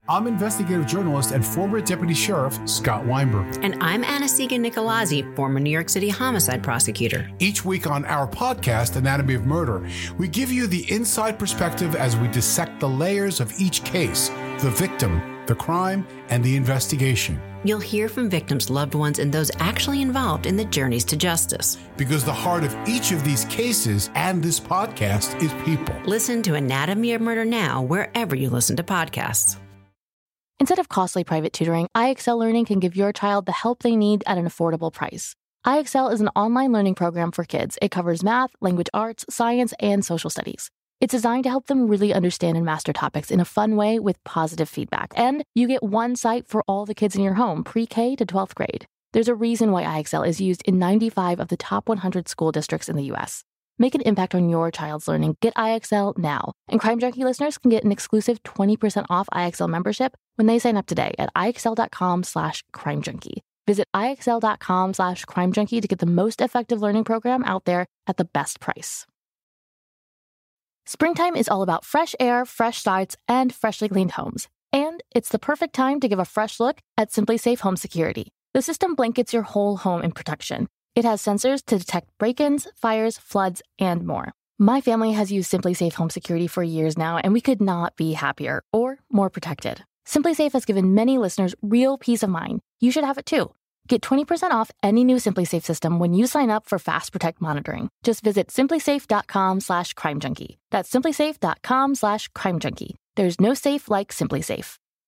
I'm investigative journalist and former deputy sheriff Scott Weinberg. And I'm Anastasia Nicolazzi, former New York City homicide prosecutor. Each week on our podcast, Anatomy of Murder, we give you the inside perspective as we dissect the layers of each case, the victim, the crime, and the investigation. You'll hear from victims' loved ones and those actually involved in the journeys to justice. Because the heart of each of these cases and this podcast is people. Listen to Anatomy of Murder now wherever you listen to podcasts. Instead of costly private tutoring, IXL Learning can give your child the help they need at an affordable price. IXL is an online learning program for kids. It covers math, language arts, science, and social studies. It's designed to help them really understand and master topics in a fun way with positive feedback. And you get one site for all the kids in your home, pre-K to 12th grade. There's a reason why IXL is used in 95 of the top 100 school districts in the U.S. Make an impact on your child's learning. Get IXL now. And Crime Junkie listeners can get an exclusive 20% off IXL membership when they sign up today at IXL.com/CrimeJunkie. Visit IXL.com/CrimeJunkie to get the most effective learning program out there at the best price. Springtime is all about fresh air, fresh starts, and freshly cleaned homes. And it's the perfect time to give a fresh look at Simply Safe Home Security. The system blankets your whole home in protection. It has sensors to detect break-ins, fires, floods, and more. My family has used Simply Safe Home Security for years now, and we could not be happier or more protected. Simply Safe has given many listeners real peace of mind. You should have it too. Get 20% off any new Simply Safe system when you sign up for Fast Protect monitoring. Just visit simplysafe.com/CrimeJunkie. That's simplysafe.com/CrimeJunkie. There's no safe like Simply Safe.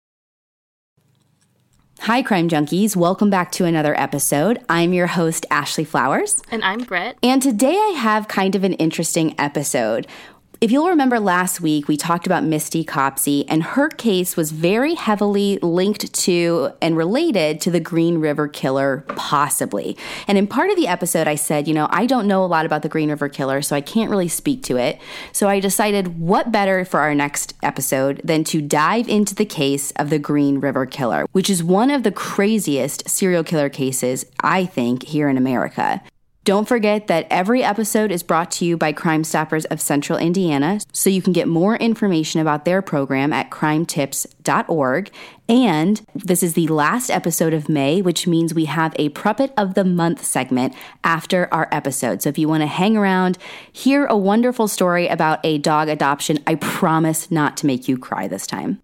Hi, Crime Junkies. Welcome back to another episode. I'm your host, Ashley Flowers. And I'm Britt. And today I have kind of an interesting episode. If you'll remember last week, we talked about Misty Copsey, and her case was very heavily linked to and related to the Green River Killer, possibly. And in part of the episode, I said, I don't know a lot about the Green River Killer, so I can't really speak to it. So I decided what better for our next episode than to dive into the case of the Green River Killer, which is one of the craziest serial killer cases, I think, here in America. Don't forget that every episode is brought to you by Crime Stoppers of Central Indiana, so you can get more information about their program at crimetips.org. And this is the last episode of May, which means we have a Puppet of the Month segment after our episode. So if you want to hang around, hear a wonderful story about a dog adoption, I promise not to make you cry this time.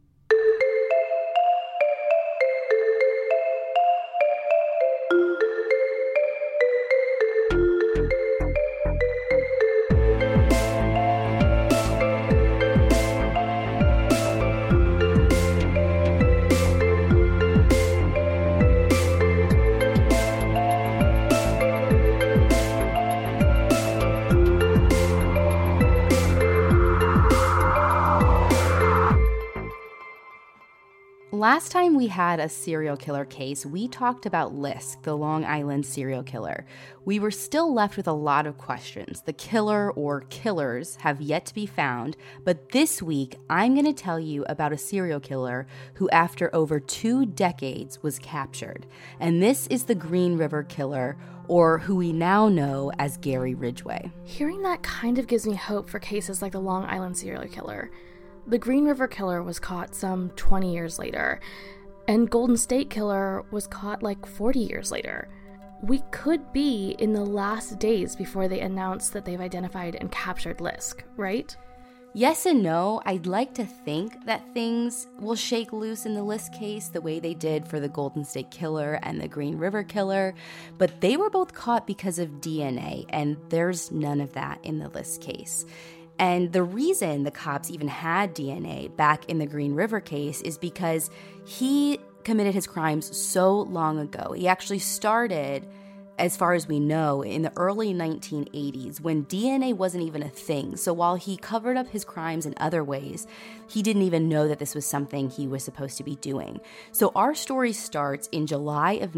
Last time we had a serial killer case, we talked about Lisk, the Long Island serial killer. We were still left with a lot of questions. The killer or killers have yet to be found, but this week I'm going to tell you about a serial killer who after over 2 decades was captured. And this is the Green River Killer, or who we now know as Gary Ridgway. Hearing that kind of gives me hope for cases like the Long Island serial killer. The Green River Killer was caught some 20 years later, and Golden State Killer was caught like 40 years later. We could be in the last days before they announce that they've identified and captured Lisk, right? Yes and no. I'd like to think that things will shake loose in the Lisk case the way they did for the Golden State Killer and the Green River Killer, but they were both caught because of DNA, and there's none of that in the Lisk case. And the reason the cops even had DNA back in the Green River case is because he committed his crimes so long ago. He actually started, as far as we know, in the early 1980s when DNA wasn't even a thing. So while he covered up his crimes in other ways, he didn't even know that this was something he was supposed to be doing. So our story starts in July of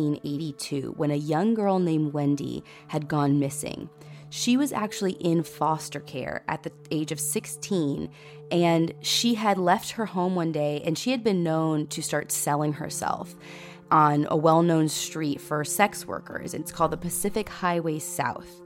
1982 when a young girl named Wendy had gone missing. She was actually in foster care at the age of 16, and she had left her home one day, and she had been known to start selling herself on a well-known street for sex workers. It's called the Pacific Highway South.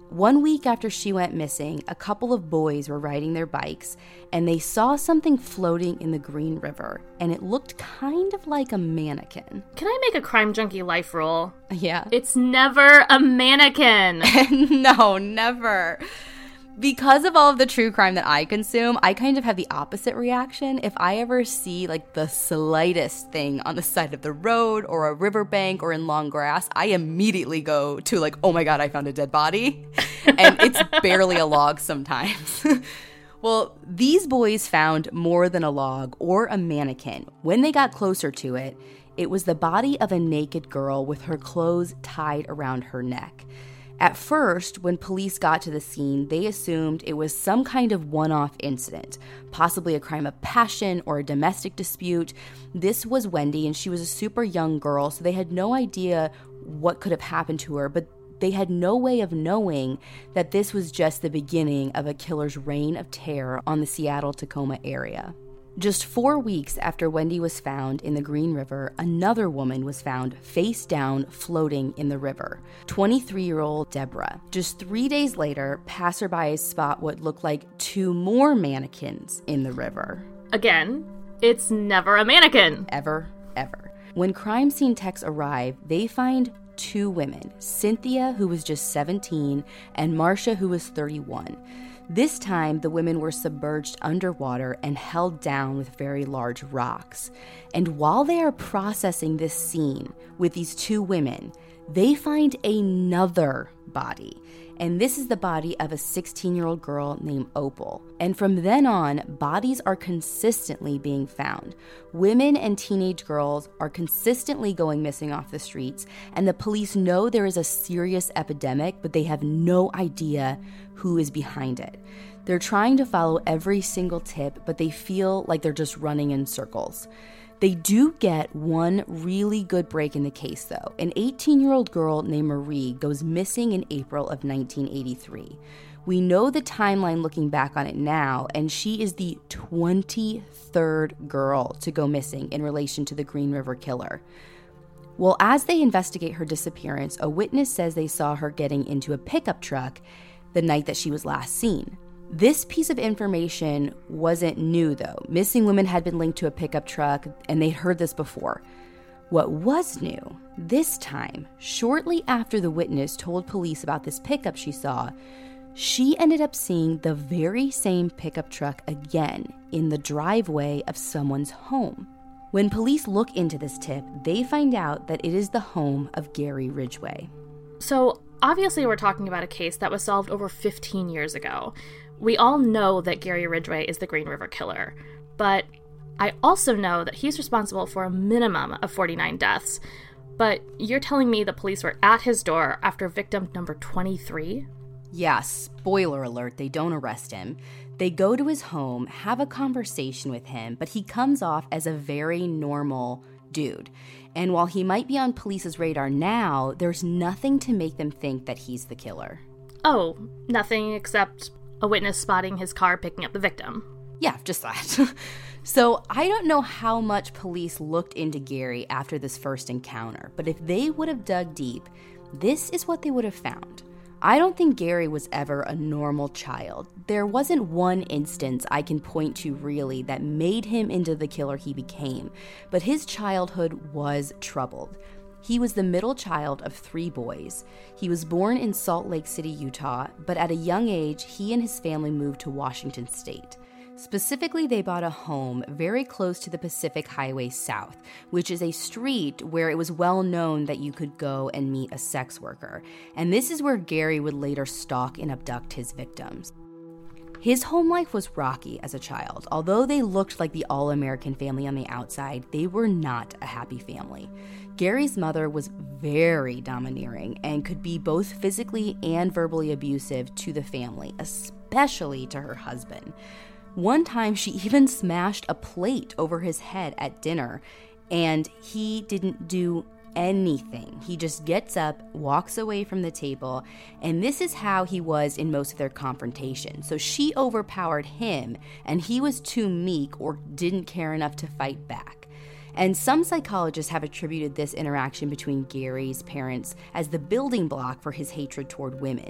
1 week after she went missing, a couple of boys were riding their bikes and they saw something floating in the Green River, and it looked kind of like a mannequin. Can I make a crime junkie life rule? Yeah. It's never a mannequin. No, never. Because of all of the true crime that I consume, I kind of have the opposite reaction. If I ever see like the slightest thing on the side of the road or a riverbank or in long grass, I immediately go to like, oh my God, I found a dead body. And it's barely a log sometimes. Well, these boys found more than a log or a mannequin. When they got closer to it, it was the body of a naked girl with her clothes tied around her neck. At first, when police got to the scene, they assumed it was some kind of one-off incident, possibly a crime of passion or a domestic dispute. This was Wendy, and she was a super young girl, so they had no idea what could have happened to her, but they had no way of knowing that this was just the beginning of a killer's reign of terror on the Seattle-Tacoma area. Just 4 weeks after Wendy was found in the Green River, another woman was found face down floating in the river, 23-year-old Deborah. Just 3 days later, passerbys spot what looked like 2 more mannequins in the river. Again, it's never a mannequin. Ever. When crime scene techs arrive, they find 2 women, Cynthia, who was just 17, and Marcia, who was 31. This time, the women were submerged underwater and held down with very large rocks. And while they are processing this scene with these 2 women, they find another body. And this is the body of a 16-year-old girl named Opal. And from then on, bodies are consistently being found. Women and teenage girls are consistently going missing off the streets, and the police know there is a serious epidemic, but they have no idea who is behind it. They're trying to follow every single tip, but they feel like they're just running in circles. They do get one really good break in the case, though. An 18-year-old girl named Marie goes missing in April of 1983. We know the timeline looking back on it now, and she is the 23rd girl to go missing in relation to the Green River killer. Well, as they investigate her disappearance, a witness says they saw her getting into a pickup truck the night that she was last seen. This piece of information wasn't new, though. Missing women had been linked to a pickup truck, and they'd heard this before. What was new this time, shortly after the witness told police about this pickup she saw, she ended up seeing the very same pickup truck again in the driveway of someone's home. When police look into this tip, they find out that it is the home of Gary Ridgway. So, obviously we're talking about a case that was solved over 15 years ago. We all know that Gary Ridgway is the Green River killer, but I also know that he's responsible for a minimum of 49 deaths. But you're telling me the police were at his door after victim number 23? Yeah, spoiler alert, they don't arrest him. They go to his home, have a conversation with him, but he comes off as a very normal dude. And while he might be on police's radar now, there's nothing to make them think that he's the killer. Oh, nothing except a witness spotting his car picking up the victim. Yeah, just that. So I don't know how much police looked into Gary after this first encounter, but if they would have dug deep, this is what they would have found. I don't think Gary was ever a normal child. There wasn't one instance I can point to really that made him into the killer he became, but his childhood was troubled. He was the middle child of 3 boys. He was born in Salt Lake City, Utah, but at a young age, he and his family moved to Washington State. Specifically, they bought a home very close to the Pacific Highway South, which is a street where it was well known that you could go and meet a sex worker. And this is where Gary would later stalk and abduct his victims. His home life was rocky as a child. Although they looked like the all-American family on the outside, they were not a happy family. Gary's mother was very domineering and could be both physically and verbally abusive to the family, especially to her husband. One time, she even smashed a plate over his head at dinner, and he didn't do anything. He just gets up, walks away from the table, and this is how he was in most of their confrontations. So she overpowered him, and he was too meek or didn't care enough to fight back. And some psychologists have attributed this interaction between Gary's parents as the building block for his hatred toward women.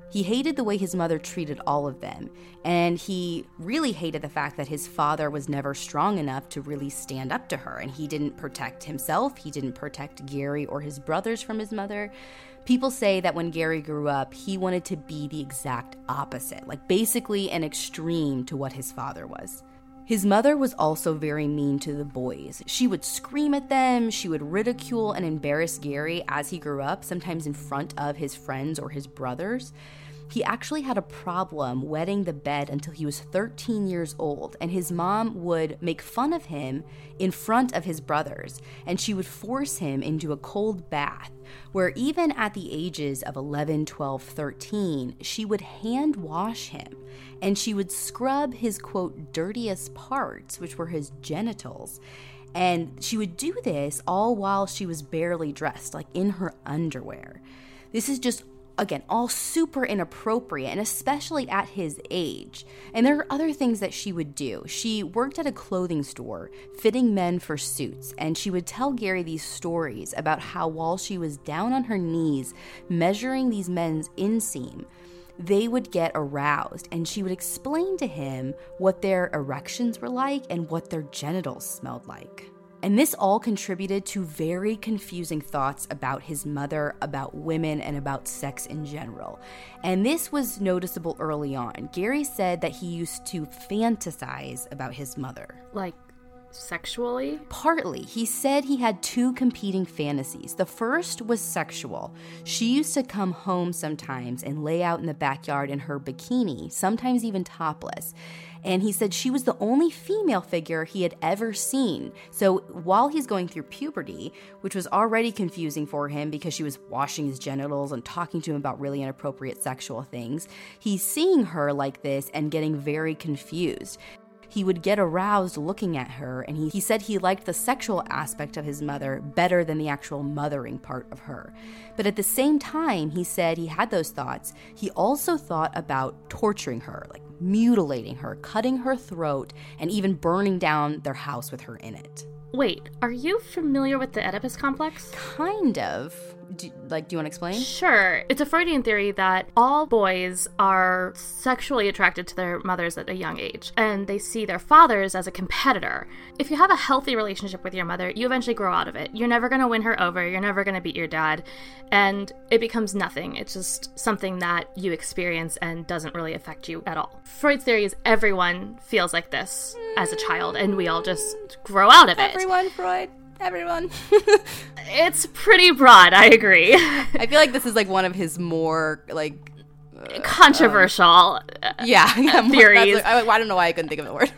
He hated the way his mother treated all of them, and he really hated the fact that his father was never strong enough to really stand up to her, and he didn't protect himself, he didn't protect Gary or his brothers from his mother. People say that when Gary grew up, he wanted to be the exact opposite, like basically an extreme to what his father was. His mother was also very mean to the boys. She would scream at them, she would ridicule and embarrass Gary as he grew up, sometimes in front of his friends or his brothers. He actually had a problem wetting the bed until he was 13 years old, and his mom would make fun of him in front of his brothers, and she would force him into a cold bath, where even at the ages of 11, 12, 13, she would hand wash him, and she would scrub his, quote, dirtiest parts, which were his genitals. And she would do this all while she was barely dressed, like in her underwear. This is just, again, all super inappropriate, and especially at his age. And there are other things that she would do. She worked at a clothing store, fitting men for suits, and she would tell Gary these stories about how while she was down on her knees measuring these men's inseam, they would get aroused, and she would explain to him what their erections were like and what their genitals smelled like. And this all contributed to very confusing thoughts about his mother, about women, and about sex in general. And this was noticeable early on. Gary said that he used to fantasize about his mother. Like, sexually? Partly. He said he had two competing fantasies. The first was sexual. She used to come home sometimes and lay out in the backyard in her bikini, sometimes even topless. And he said she was the only female figure he had ever seen. So while he's going through puberty, which was already confusing for him because she was washing his genitals and talking to him about really inappropriate sexual things, he's seeing her like this and getting very confused. He would get aroused looking at her, and he said he liked the sexual aspect of his mother better than the actual mothering part of her. But at the same time, he said he had those thoughts, he also thought about torturing her, like mutilating her, cutting her throat, and even burning down their house with her in it. Wait, are you familiar with the Oedipus complex? Kind of. Do you want to explain? Sure. It's a Freudian theory that all boys are sexually attracted to their mothers at a young age, and they see their fathers as a competitor. If you have a healthy relationship with your mother, you eventually grow out of it. You're never going to win her over. You're never going to beat your dad, and it becomes nothing. It's just something that you experience and doesn't really affect you at all. Freud's theory is everyone feels like this as a child, and we all just grow out of it. Everyone, Freud. Everyone. It's pretty broad, I agree. I feel like this is like one of his more like controversial theories. I don't know why I couldn't think of the word.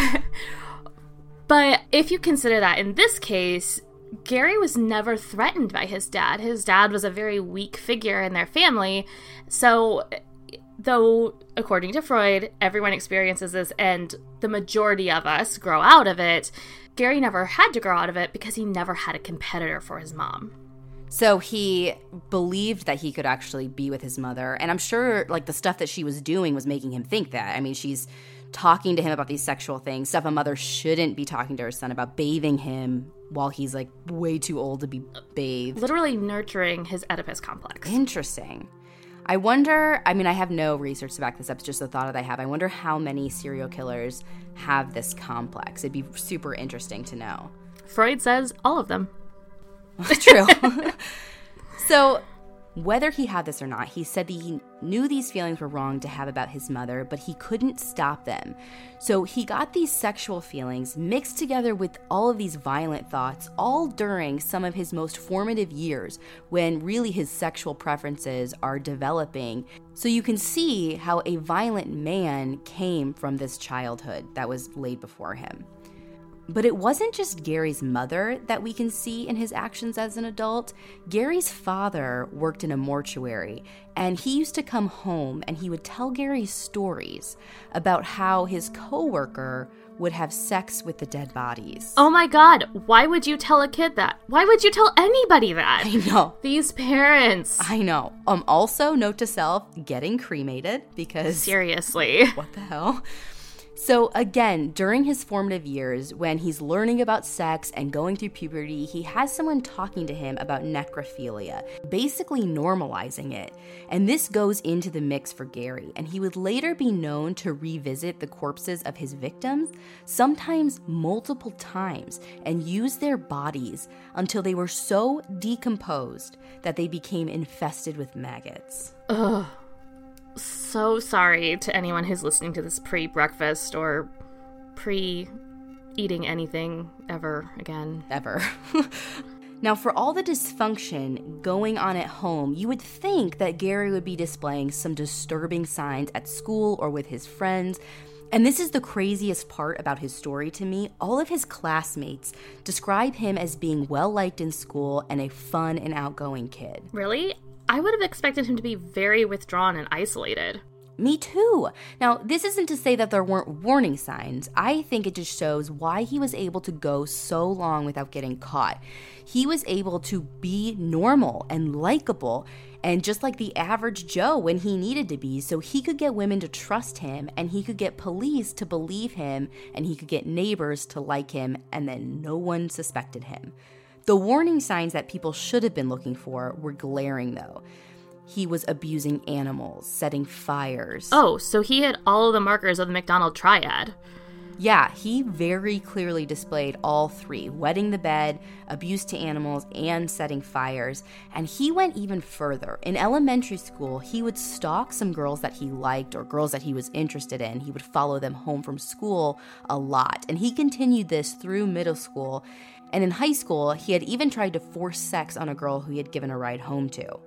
But if you consider that in this case, Gary was never threatened by his dad. His dad was a very weak figure in their family. So though, according to Freud, everyone experiences this and the majority of us grow out of it, Gary never had to grow out of it because he never had a competitor for his mom. So he believed that he could actually be with his mother. And I'm sure like the stuff that she was doing was making him think that. I mean, she's talking to him about these sexual things, stuff a mother shouldn't be talking to her son about, bathing him while he's like way too old to be bathed. Literally nurturing his Oedipus complex. Interesting. I wonder, I mean, I have no research to back this up. It's just a thought that I have. I wonder how many serial killers have this complex. It'd be super interesting to know. Freud says all of them. True. So whether he had this or not, he said that he knew these feelings were wrong to have about his mother, but he couldn't stop them. So he got these sexual feelings mixed together with all of these violent thoughts, all during some of his most formative years when really his sexual preferences are developing. So you can see how a violent man came from this childhood that was laid before him. But it wasn't just Gary's mother that we can see in his actions as an adult. Gary's father worked in a mortuary, and he used to come home and he would tell Gary stories about how his coworker would have sex with the dead bodies. Oh my God, why would you tell a kid that? Why would you tell anybody that? I know. These parents. I know. Also, note to self, getting cremated because... Seriously. What the hell? So again, during his formative years, when he's learning about sex and going through puberty, he has someone talking to him about necrophilia, basically normalizing it. And this goes into the mix for Gary, and he would later be known to revisit the corpses of his victims, sometimes multiple times, and use their bodies until they were so decomposed that they became infested with maggots. Ugh. So sorry to anyone who's listening to this pre-breakfast or pre-eating anything ever again. Ever. Now, for all the dysfunction going on at home, you would think that Gary would be displaying some disturbing signs at school or with his friends. And this is the craziest part about his story to me. All of his classmates describe him as being well-liked in school and a fun and outgoing kid. Really? I would have expected him to be very withdrawn and isolated. Me too. Now, this isn't to say that there weren't warning signs. I think it just shows why he was able to go so long without getting caught. He was able to be normal and likable and just like the average Joe when he needed to be, so he could get women to trust him and he could get police to believe him and he could get neighbors to like him, and then no one suspected him. The warning signs that people should have been looking for were glaring, though. He was abusing animals, setting fires. Oh, so he had all of the markers of the McDonald triad. Yeah, he very clearly displayed all three: wetting the bed, abuse to animals, and setting fires. And he went even further. In elementary school, he would stalk some girls that he liked or girls that he was interested in. He would follow them home from school a lot. And he continued this through middle school. And in high school, he had even tried to force sex on a girl who he had given a ride home to.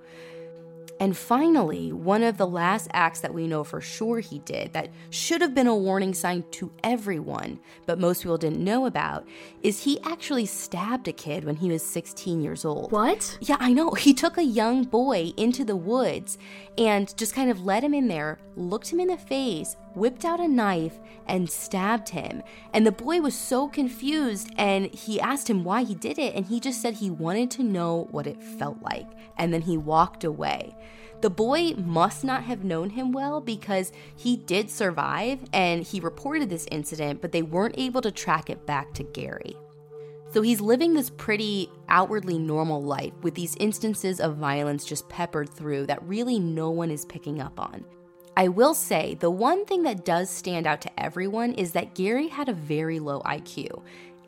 And finally, one of the last acts that we know for sure he did that should have been a warning sign to everyone, but most people didn't know about, is he actually stabbed a kid when he was 16 years old. What? Yeah, I know. He took a young boy into the woods and just kind of let him in there, looked him in the face, whipped out a knife, and stabbed him. And the boy was so confused, and he asked him why he did it, and he just said he wanted to know what it felt like. And then he walked away. The boy must not have known him well because he did survive, and he reported this incident, but they weren't able to track it back to Gary. So he's living this pretty outwardly normal life with these instances of violence just peppered through that really no one is picking up on. I will say, the one thing that does stand out to everyone is that Gary had a very low IQ,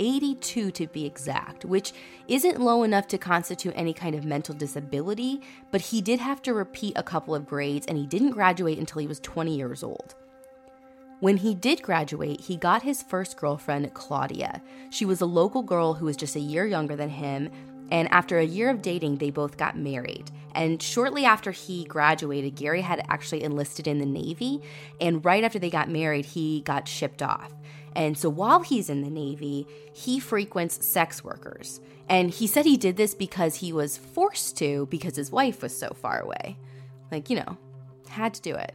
82 to be exact, which isn't low enough to constitute any kind of mental disability, but he did have to repeat a couple of grades and he didn't graduate until he was 20 years old. When he did graduate, he got his first girlfriend, Claudia. She was a local girl who was just a year younger than him, and after a year of dating, they both got married. And shortly after he graduated, Gary had actually enlisted in the Navy, and right after they got married, he got shipped off. And so while he's in the Navy, he frequents sex workers. And he said he did this because he was forced to because his wife was so far away. Like, you know, had to do it.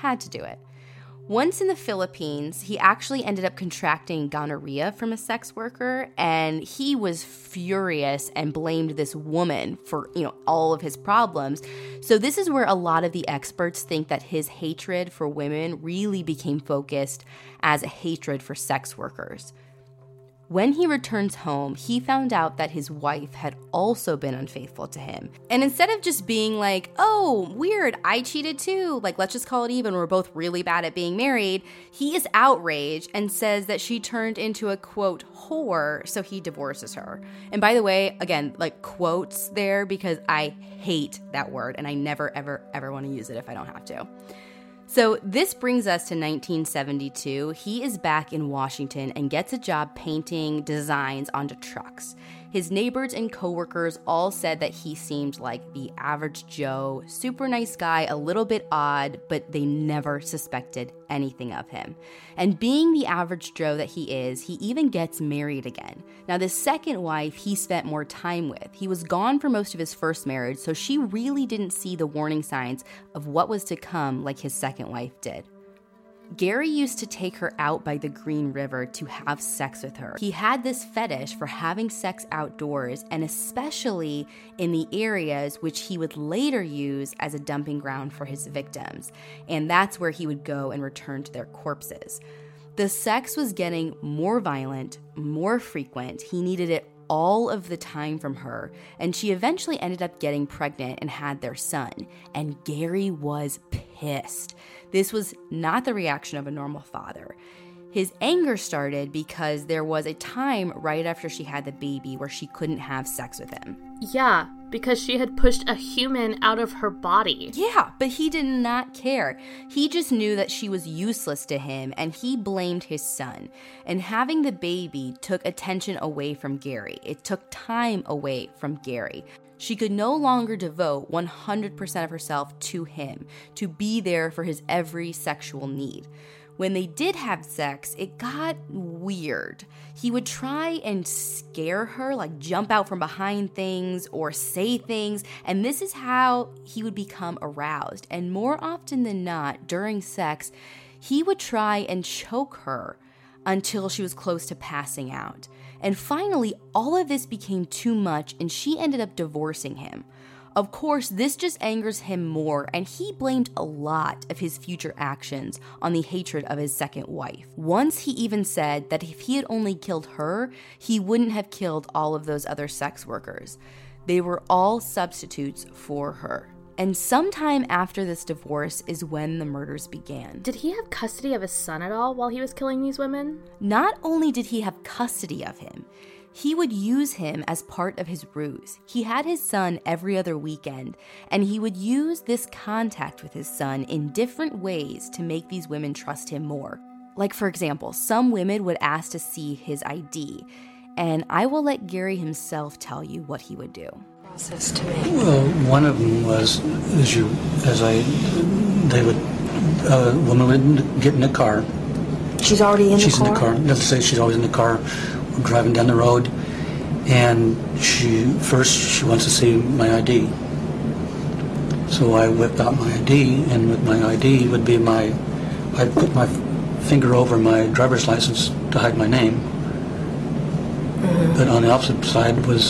Once in the Philippines, he actually ended up contracting gonorrhea from a sex worker, and he was furious and blamed this woman for, all of his problems. So this is where a lot of the experts think that his hatred for women really became focused as a hatred for sex workers. When he returns home, he found out that his wife had also been unfaithful to him. And instead of just being like, oh, weird, I cheated too, like, let's just call it even, we're both really bad at being married, he is outraged and says that she turned into a, quote, whore, so he divorces her. And by the way, again, like, quotes there because I hate that word and I never, ever, ever want to use it if I don't have to. So this brings us to 1972. He is back in Washington and gets a job painting designs onto trucks. His neighbors and coworkers all said that he seemed like the average Joe, super nice guy, a little bit odd, but they never suspected anything of him. And being the average Joe that he is, he even gets married again. Now, the second wife he spent more time with. He was gone for most of his first marriage, so she really didn't see the warning signs of what was to come like his second wife did. Gary used to take her out by the Green River to have sex with her. He had this fetish for having sex outdoors, and especially in the areas which he would later use as a dumping ground for his victims. And that's where he would go and return to their corpses. The sex was getting more violent, more frequent. He needed it all of the time from her, and she eventually ended up getting pregnant and had their son. And Gary was pissed. This was not the reaction of a normal father. His anger started because there was a time right after she had the baby where she couldn't have sex with him. Yeah, because she had pushed a human out of her body. Yeah, but he did not care. He just knew that she was useless to him, and he blamed his son. And having the baby took attention away from Gary. It took time away from Gary. She could no longer devote 100% of herself to him, to be there for his every sexual need. When they did have sex, it got weird. He would try and scare her, like jump out from behind things or say things, and this is how he would become aroused. And more often than not, during sex, he would try and choke her until she was close to passing out. And finally, all of this became too much, and she ended up divorcing him. Of course, this just angers him more, and he blamed a lot of his future actions on the hatred of his second wife. Once he even said that if he had only killed her, he wouldn't have killed all of those other sex workers. They were all substitutes for her. And sometime after this divorce is when the murders began. Did he have custody of his son at all while he was killing these women? Not only did he have custody of him, he would use him as part of his ruse. He had his son every other weekend, and he would use this contact with his son in different ways to make these women trust him more. Like, for example, some women would ask to see his ID, and I will let Gary himself tell you what he would do. Well, one of them was, a woman would get in the car. She's already in the car? She's in the car. Let's say she's always in the car. Driving down the road, and she wants to see my ID. So I whip out my ID, and with my ID would be I'd put my finger over my driver's license to hide my name. Mm-hmm. But on the opposite side was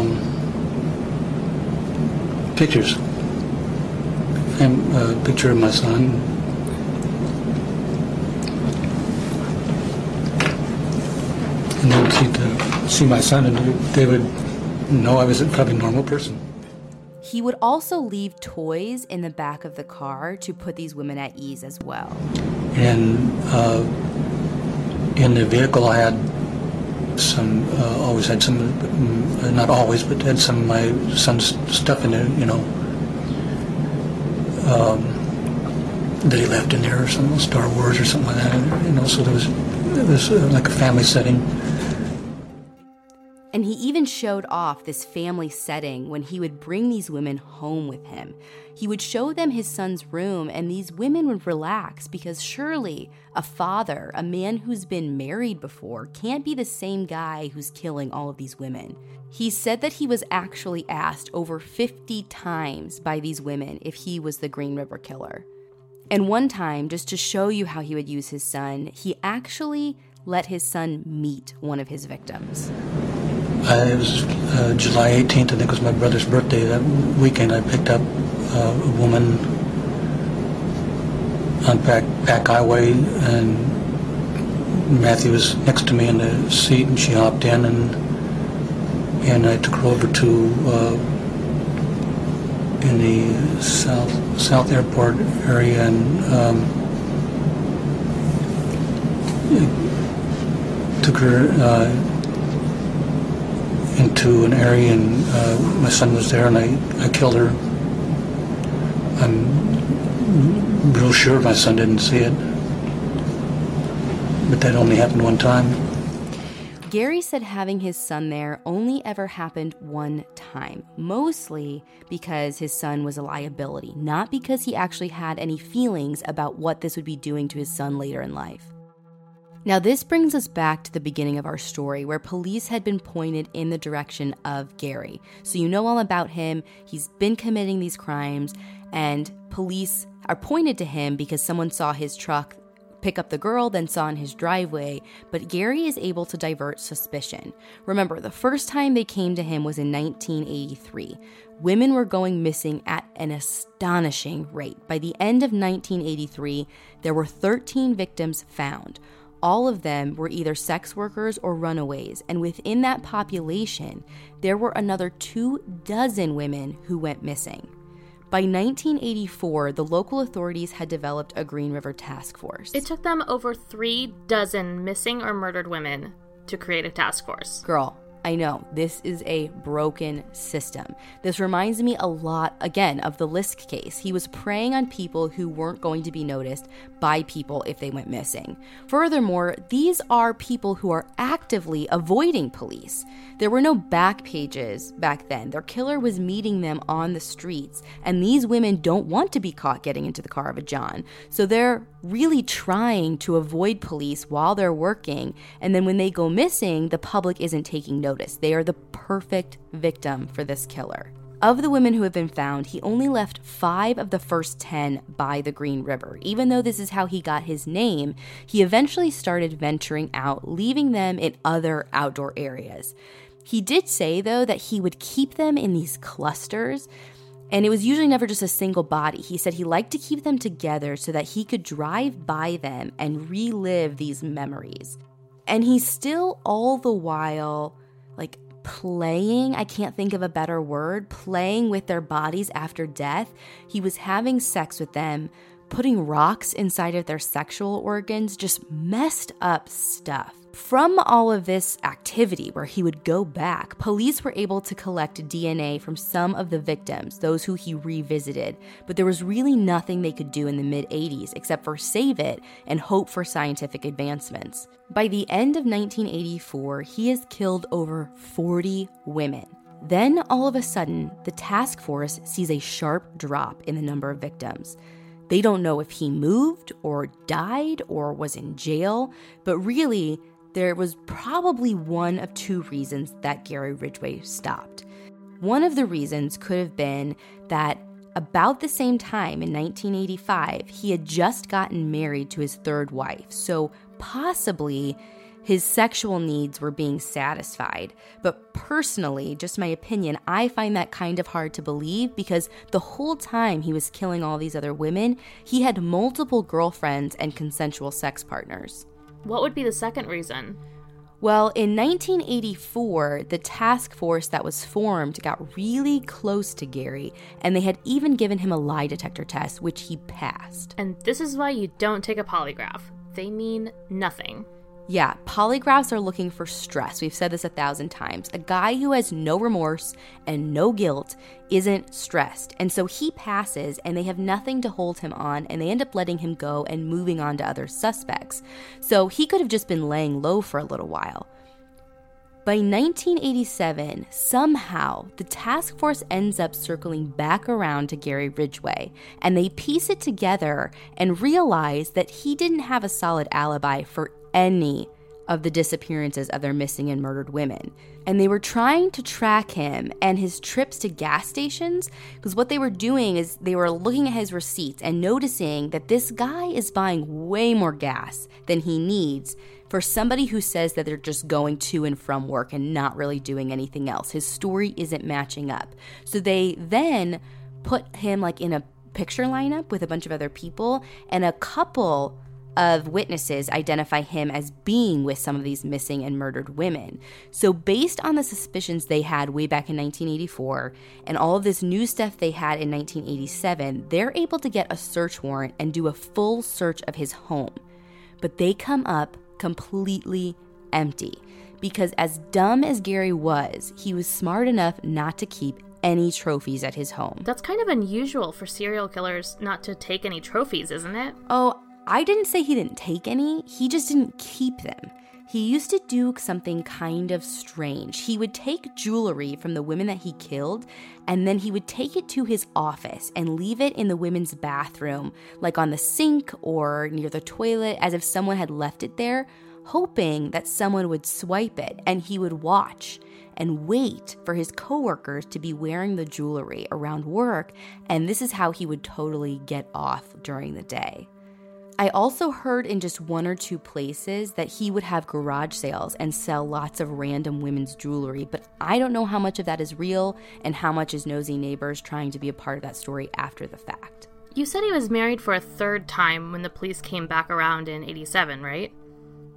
pictures. And a picture of my son. And they would see my son, and they would know I was probably a normal person. He would also leave toys in the back of the car to put these women at ease as well. And in the vehicle, I had always had some, not always, but had some of my son's stuff in there, that he left in there, or some Star Wars or something like that, so it was like a family setting. And he even showed off this family setting when he would bring these women home with him. He would show them his son's room, and these women would relax because surely a father, a man who's been married before, can't be the same guy who's killing all of these women. He said that he was actually asked over 50 times by these women if he was the Green River Killer. And one time, just to show you how he would use his son, he actually let his son meet one of his victims. It was July 18th, I think it was my brother's birthday. That weekend I picked up a woman on Pack Highway, and Matthew was next to me in the seat, and she hopped in, and I took her over to in the South Airport area, and took her into an area, and my son was there, and I killed her. I'm real sure my son didn't see it, but that only happened one time. Gary said having his son there only ever happened one time, mostly because his son was a liability, not because he actually had any feelings about what this would be doing to his son later in life. Now, this brings us back to the beginning of our story, where police had been pointed in the direction of Gary. So you know all about him, he's been committing these crimes, and police are pointed to him because someone saw his truck pick up the girl, then saw in his driveway, but Gary is able to divert suspicion. Remember, the first time they came to him was in 1983. Women were going missing at an astonishing rate. By the end of 1983, there were 13 victims found. All of them were either sex workers or runaways, and within that population, there were another 24 women who went missing. By 1984, the local authorities had developed a Green River task force. It took them over 36 missing or murdered women to create a task force. Girl, I know, this is a broken system. This reminds me a lot, again, of the Lisk case. He was preying on people who weren't going to be noticed by people if they went missing. Furthermore, these are people who are actively avoiding police. There were no back pages back then. Their killer was meeting them on the streets, and these women don't want to be caught getting into the car of a John. So they're really trying to avoid police while they're working, and then when they go missing, the public isn't taking notice. They are the perfect victim for this killer. Of the women who have been found, he only left 5 of the first 10 by the Green River. Even though this is how he got his name, he eventually started venturing out, leaving them in other outdoor areas. He did say, though, that he would keep them in these clusters, and it was usually never just a single body. He said he liked to keep them together so that he could drive by them and relive these memories. And he's still all the while, like, playing, I can't think of a better word, playing with their bodies after death. He was having sex with them, putting rocks inside of their sexual organs, just messed up stuff. From all of this activity where he would go back, police were able to collect DNA from some of the victims, those who he revisited, but there was really nothing they could do in the mid-80s except for save it and hope for scientific advancements. By the end of 1984, he has killed over 40 women. Then, all of a sudden, the task force sees a sharp drop in the number of victims. They don't know if he moved or died or was in jail, but really, there was probably one of 2 reasons that Gary Ridgway stopped. One of the reasons could have been that about the same time in 1985, he had just gotten married to his 3rd wife, so possibly his sexual needs were being satisfied. But personally, just my opinion, I find that kind of hard to believe because the whole time he was killing all these other women, he had multiple girlfriends and consensual sex partners. What would be the second reason? Well, in 1984, the task force that was formed got really close to Gary, and they had even given him a lie detector test, which he passed. And this is why you don't take a polygraph. They mean nothing. Yeah, polygraphs are looking for stress. We've said this 1,000 times. A guy who has no remorse and no guilt isn't stressed. And so he passes, and they have nothing to hold him on, and they end up letting him go and moving on to other suspects. So he could have just been laying low for a little while. By 1987, somehow, the task force ends up circling back around to Gary Ridgway, and they piece it together and realize that he didn't have a solid alibi for any of the disappearances of their missing and murdered women. And they were trying to track him and his trips to gas stations, because what they were doing is they were looking at his receipts and noticing that this guy is buying way more gas than he needs for somebody who says that they're just going to and from work and not really doing anything else. His story isn't matching up. So they then put him like in a picture lineup with a bunch of other people, and a couple of witnesses identify him as being with some of these missing and murdered women. So based on the suspicions they had way back in 1984 and all of this new stuff they had in 1987, they're able to get a search warrant and do a full search of his home. But they come up completely empty because, as dumb as Gary was, he was smart enough not to keep any trophies at his home. That's kind of unusual for serial killers not to take any trophies, isn't it? Oh, I didn't say he didn't take any, he just didn't keep them. He used to do something kind of strange. He would take jewelry from the women that he killed, and then he would take it to his office and leave it in the women's bathroom, like on the sink or near the toilet, as if someone had left it there, hoping that someone would swipe it, and he would watch and wait for his coworkers to be wearing the jewelry around work, and this is how he would totally get off during the day. I also heard in just 1 or 2 places that he would have garage sales and sell lots of random women's jewelry, but I don't know how much of that is real and how much is nosy neighbors trying to be a part of that story after the fact. You said he was married for a 3rd time when the police came back around in 87, right?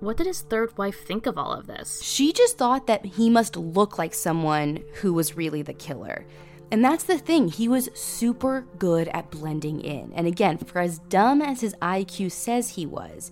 what did his third wife think of all of this? She just thought that he must look like someone who was really the killer. And that's the thing, he was super good at blending in. And again, for as dumb as his IQ says he was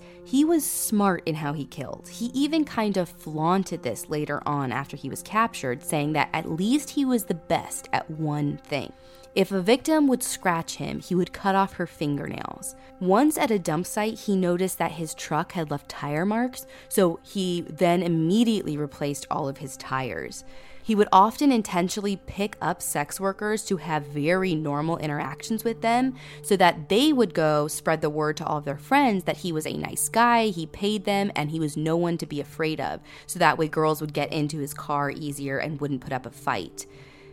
smart in how he killed. He even kind of flaunted this later on after he was captured, saying that at least he was the best at one thing. If a victim would scratch him, he would cut off her fingernails. Once at a dump site, he noticed that his truck had left tire marks, so he then immediately replaced all of his tires. He would often intentionally pick up sex workers to have very normal interactions with them so that they would go spread the word to all of their friends that he was a nice guy, he paid them, and he was no one to be afraid of. So that way girls would get into his car easier and wouldn't put up a fight.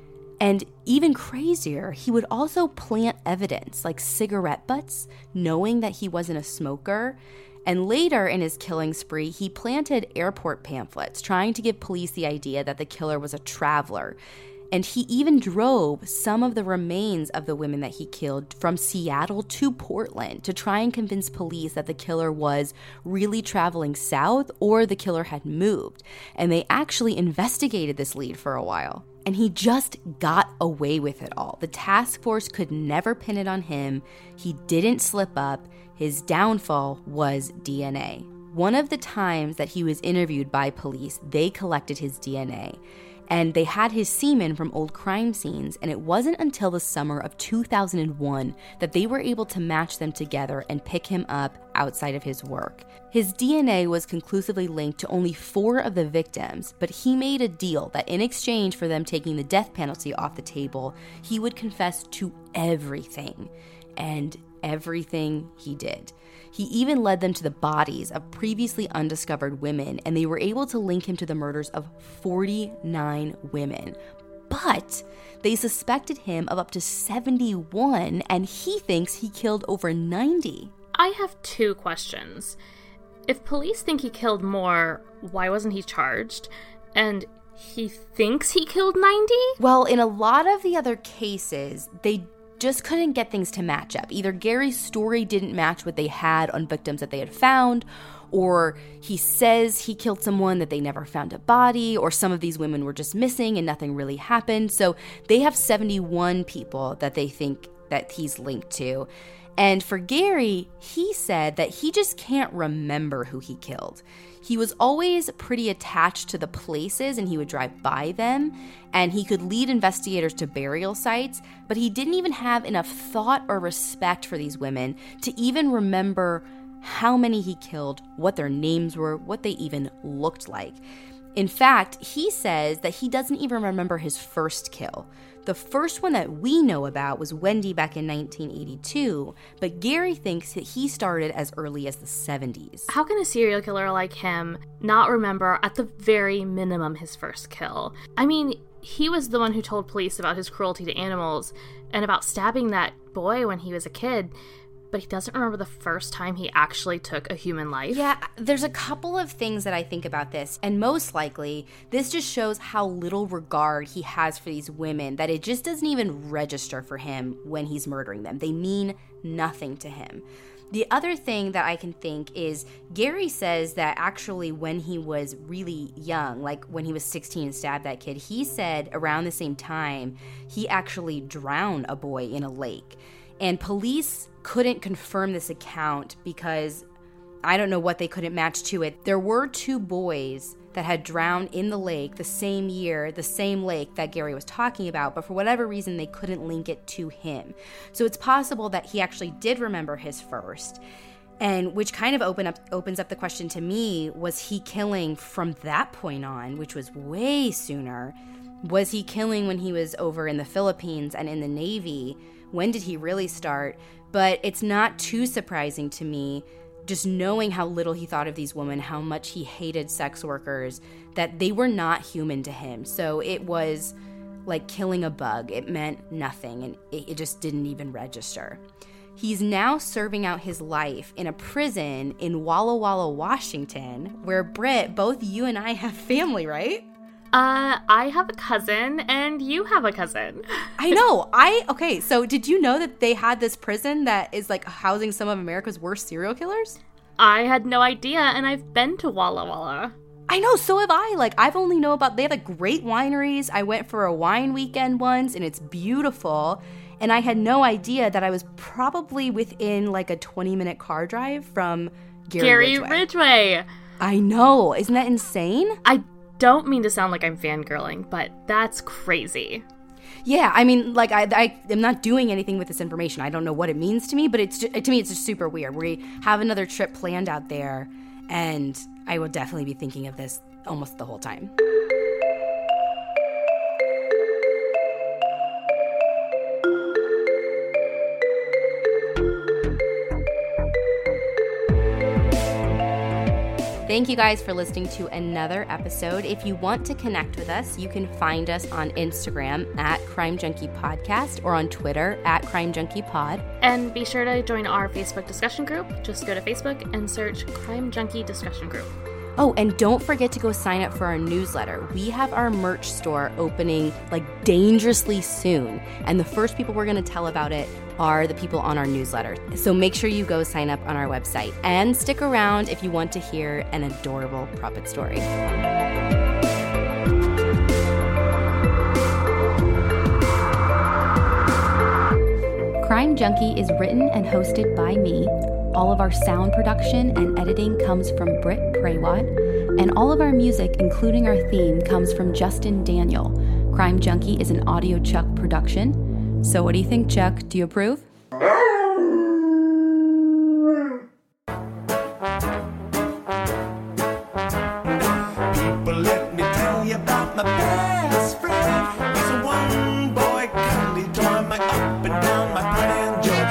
And even crazier, he would also plant evidence like cigarette butts, knowing that he wasn't a smoker. And later in his killing spree, he planted airport pamphlets trying to give police the idea that the killer was a traveler. And he even drove some of the remains of the women that he killed from Seattle to Portland to try and convince police that the killer was really traveling south or the killer had moved. And they actually investigated this lead for a while. And he just got away with it all. The task force could never pin it on him. He didn't slip up. His downfall was DNA. One of the times that he was interviewed by police, they collected his DNA. And they had his semen from old crime scenes, and it wasn't until the summer of 2001 that they were able to match them together and pick him up outside of his work. His DNA was conclusively linked to only 4 of the victims, but he made a deal that in exchange for them taking the death penalty off the table, he would confess to everything. And everything he did. He even led them to the bodies of previously undiscovered women, and they were able to link him to the murders of 49 women. But they suspected him of up to 71, and he thinks he killed over 90. I have 2 questions. If police think he killed more, why wasn't he charged? And he thinks he killed 90? Well, in a lot of the other cases, they just couldn't get things to match up. Either Gary's story didn't match what they had on victims that they had found, or he says he killed someone that they never found a body, or some of these women were just missing and nothing really happened. So they have 71 people that they think that he's linked to. And for Gary, he said that he just can't remember who he killed. He was always pretty attached to the places and he would drive by them, and he could lead investigators to burial sites, but he didn't even have enough thought or respect for these women to even remember how many he killed, what their names were, what they even looked like. In fact, he says that he doesn't even remember his first kill. The first one that we know about was Wendy back in 1982, but Gary thinks that he started as early as the 70s. How can a serial killer like him not remember, at the very minimum, his first kill? I mean, he was the one who told police about his cruelty to animals and about stabbing that boy when he was a kid, but he doesn't remember the first time he actually took a human life. Yeah, there's a couple of things that I think about this, and most likely, this just shows how little regard he has for these women, that it just doesn't even register for him when he's murdering them. They mean nothing to him. The other thing that I can think is Gary says that actually when he was really young, like when he was 16 and stabbed that kid, he said around the same time he actually drowned a boy in a lake. And police couldn't confirm this account because I don't know what they couldn't match to it. There were 2 boys that had drowned in the lake the same year, the same lake that Gary was talking about, but for whatever reason, they couldn't link it to him. So it's possible that he actually did remember his first, and which kind of opens up the question to me, was he killing from that point on, which was way sooner? Was he killing when he was over in the Philippines and in the Navy? When did he really start? But it's not too surprising to me, just knowing how little he thought of these women, how much he hated sex workers, that they were not human to him. So it was like killing a bug. It meant nothing, and it just didn't even register. He's now serving out his life in a prison in Walla Walla, Washington, where, Britt, both you and I have family, right? I have a cousin, and you have a cousin. I know. Okay, so did you know that they had this prison that is like housing some of America's worst serial killers? I had no idea, and I've been to Walla Walla. I know, so have I. Like, I've only know about, they have great wineries. I went for a wine weekend once, and it's beautiful. And I had no idea that I was probably within like a 20-minute car drive from Gary Ridgway. I know. Isn't that insane? I don't mean to sound like I'm fangirling, but that's crazy. Yeah, I mean, like, I am not doing anything with this information. I don't know what it means to me, but to me, it's just super weird. We have another trip planned out there, and I will definitely be thinking of this almost the whole time. Thank you guys for listening to another episode. If you want to connect with us, you can find us on Instagram at Crime Junkie Podcast or on Twitter at Crime Junkie Pod. And be sure to join our Facebook discussion group. Just go to Facebook and search Crime Junkie Discussion Group. Oh, and don't forget to go sign up for our newsletter. We have our merch store opening like dangerously soon. And the first people we're going to tell about it are the people on our newsletter. So make sure you go sign up on our website. And stick around if you want to hear an adorable puppet story. Crime Junkie is written and hosted by me. All of our sound production and editing comes from Britt Praywat, and all of our music, including our theme, comes from Justin Daniel. Crime Junkie is an Audio Chuck production. So what do you think, Chuck? Do you approve? People, let me tell you about my best friend. He's a one-boy candy toy, my up and down, my pride and joy.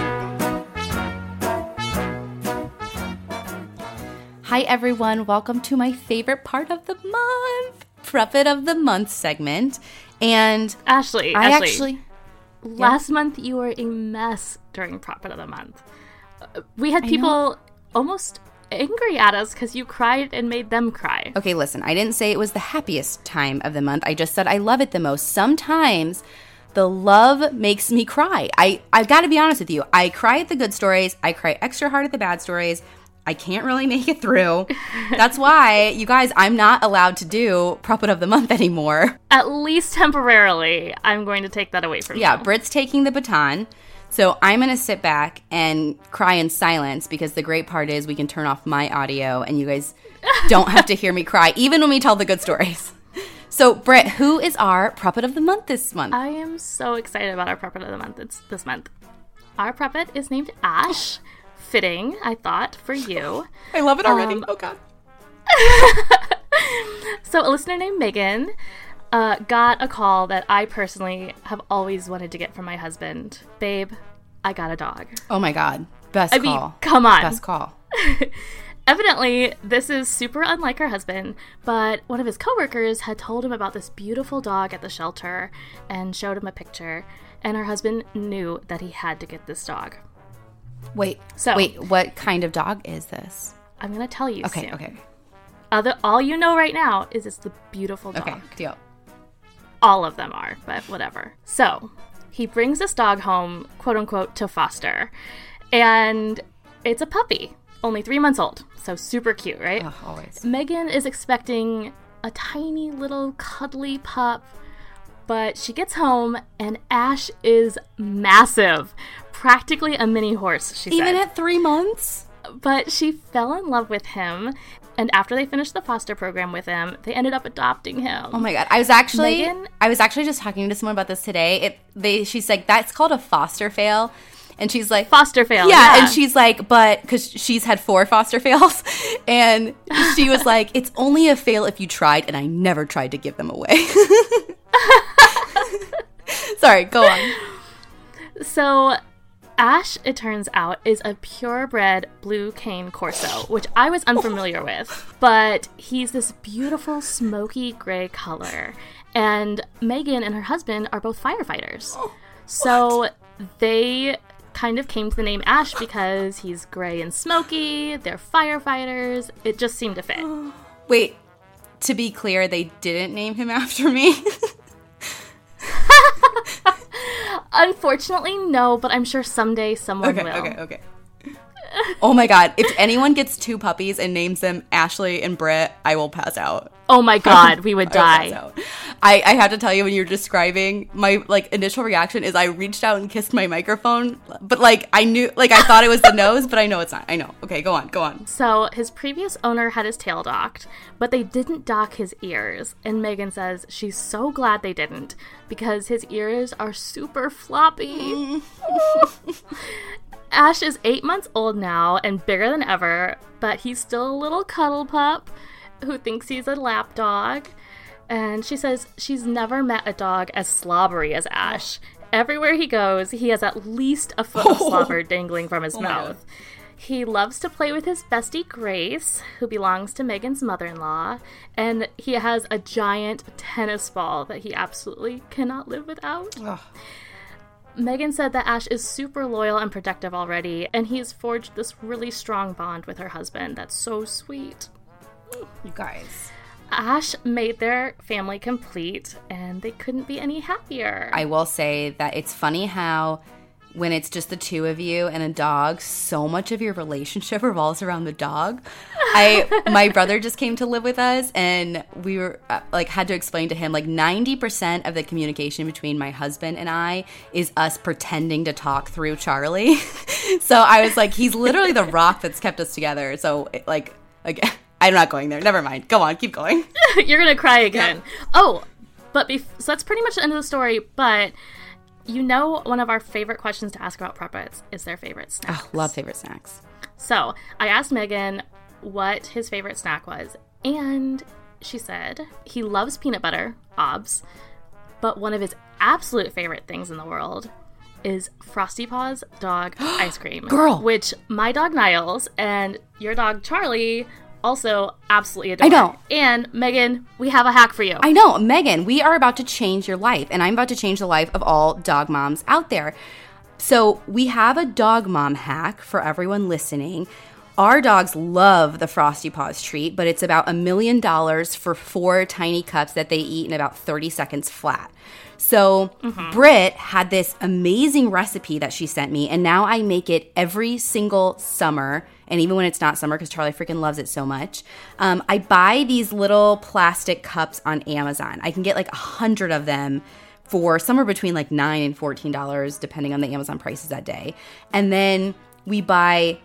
Hi everyone, welcome to my favorite part of the month, Puppet of the Month segment. And Ashley, Yeah. Last month you were a mess during Puppet of the Month. We had people almost angry at us because you cried and made them cry. Okay, listen, I didn't say it was the happiest time of the month. I just said I love it the most. Sometimes the love makes me cry. I've got to be honest with you. I cry at the good stories. I cry extra hard at the bad stories. I can't really make it through. That's why, you guys, I'm not allowed to do Puppet of the Month anymore. At least temporarily, I'm going to take that away from you. Yeah, Britt's taking the baton. So I'm going to sit back and cry in silence because the great part is we can turn off my audio and you guys don't have to hear me cry, even when we tell the good stories. So, Britt, who is our Puppet of the Month this month? I am so excited about our Puppet of the Month this month. Our puppet is named Ash. Fitting, I thought, for you. I love it already. Oh, God. So a listener named Megan got a call that I personally have always wanted to get from my husband. Babe, I got a dog. Oh, my God. Best call. I mean, come on. Best call. Evidently, this is super unlike her husband, but one of his coworkers had told him about this beautiful dog at the shelter and showed him a picture, and her husband knew that he had to get this dog. Wait, what kind of dog is this? I'm going to tell you soon. Okay. All you know right now is it's the beautiful dog. Okay, deal. All of them are, but whatever. So, he brings this dog home, quote-unquote, to foster. And it's a puppy, only 3 months old. So super cute, right? Oh, always. Megan is expecting a tiny little cuddly pup, but she gets home and Ash is massive. Practically a mini horse, she said. Even at 3 months? But she fell in love with him, and after they finished the foster program with him, they ended up adopting him. Oh my God. I was actually just talking to someone about this today. She's like, that's called a foster fail. And she's like, foster fail. Yeah. And she's like, but because she's had 4 foster fails. And she was like, it's only a fail if you tried. And I never tried to give them away. Sorry, go on. So Ash, it turns out, is a purebred blue cane corso, which I was unfamiliar with. But he's this beautiful smoky gray color. And Megan and her husband are both firefighters. So they kind of came to the name Ash because he's gray and smoky. They're firefighters. It just seemed to fit. Wait, to be clear, they didn't name him after me? Unfortunately, no, but I'm sure someday someone will. Okay. Oh my God. If anyone gets 2 puppies and names them Ashley and Britt, I will pass out. Oh my God, we would die. I have to tell you, when you're describing, my initial reaction is I reached out and kissed my microphone, but I knew, I thought it was the nose, but I know it's not. I know. Okay, go on. So his previous owner had his tail docked, but they didn't dock his ears. And Megan says she's so glad they didn't because his ears are super floppy. Ash is 8 months old now and bigger than ever, but he's still a little cuddle pup who thinks he's a lap dog. And she says she's never met a dog as slobbery as Ash. Everywhere he goes, he has at least a foot of slobber dangling from his mouth. He loves to play with his bestie Grace, who belongs to Megan's mother-in-law, and he has a giant tennis ball that he absolutely cannot live without. Ugh. Megan said that Ash is super loyal and protective already, and he's forged this really strong bond with her husband that's so sweet. You guys. Ash made their family complete, and they couldn't be any happier. I will say that it's funny how when it's just the 2 of you and a dog, so much of your relationship revolves around the dog. My brother just came to live with us, and we were had to explain to him 90% of the communication between my husband and I is us pretending to talk through Charlie. So I was like, he's literally the rock that's kept us together. So again, I'm not going there. Never mind. Go on. Keep going. You're going to cry again. Yeah. Oh, but so that's pretty much the end of the story. But one of our favorite questions to ask about Prep Pets is their favorite snacks. Oh, love favorite snacks. So I asked Megan what his favorite snack was. And she said he loves peanut butter, obs. But one of his absolute favorite things in the world is Frosty Paws dog ice cream. Girl. Which my dog Niles and your dog Charlie also absolutely adore. I know. And Megan, we have a hack for you. I know. Megan, we are about to change your life, and I'm about to change the life of all dog moms out there. So we have a dog mom hack for everyone listening. Our dogs love the Frosty Paws treat, but it's about $1 million for 4 tiny cups that they eat in about 30 seconds flat. So Britt had this amazing recipe that she sent me, and now I make it every single summer. And even when it's not summer, because Charlie freaking loves it so much, I buy these little plastic cups on Amazon. I can get 100 of them for somewhere between $9 and $14, depending on the Amazon prices that day. And then we buy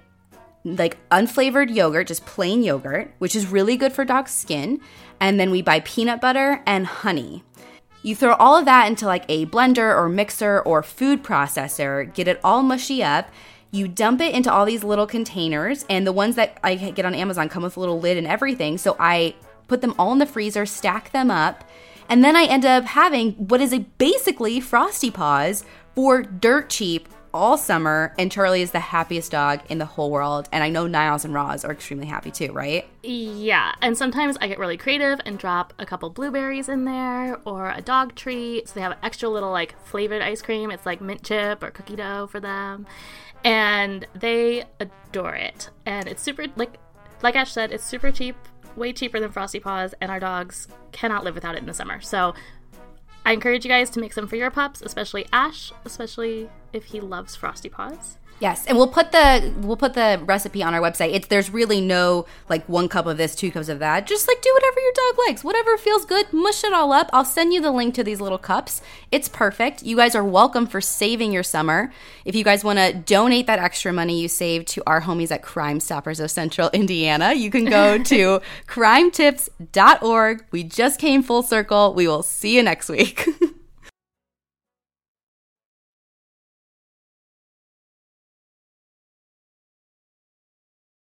unflavored yogurt, just plain yogurt, which is really good for dog skin. And then we buy peanut butter and honey. You throw all of that into a blender or mixer or food processor, get it all mushy up. You dump it into all these little containers, and the ones that I get on Amazon come with a little lid and everything. So I put them all in the freezer, stack them up, and then I end up having what is basically Frosty Paws for dirt cheap all summer. And Charlie is the happiest dog in the whole world. And I know Niles and Roz are extremely happy too, right? Yeah, and sometimes I get really creative and drop a couple blueberries in there or a dog treat. So they have an extra little flavored ice cream. It's mint chip or cookie dough for them. And they adore it. And it's super, like Ash said, it's super cheap, way cheaper than Frosty Paws, and our dogs cannot live without it in the summer. So I encourage you guys to make some for your pups, especially Ash, especially if he loves Frosty Paws. Yes, and we'll put the recipe on our website. There's really no 1 cup of this, 2 cups of that. Just do whatever your dog likes, whatever feels good. Mush it all up. I'll send you the link to these little cups. It's perfect. You guys are welcome for saving your summer. If you guys want to donate that extra money you saved to our homies at Crime Stoppers of Central Indiana, you can go to crimetips.org. We just came full circle. We will see you next week.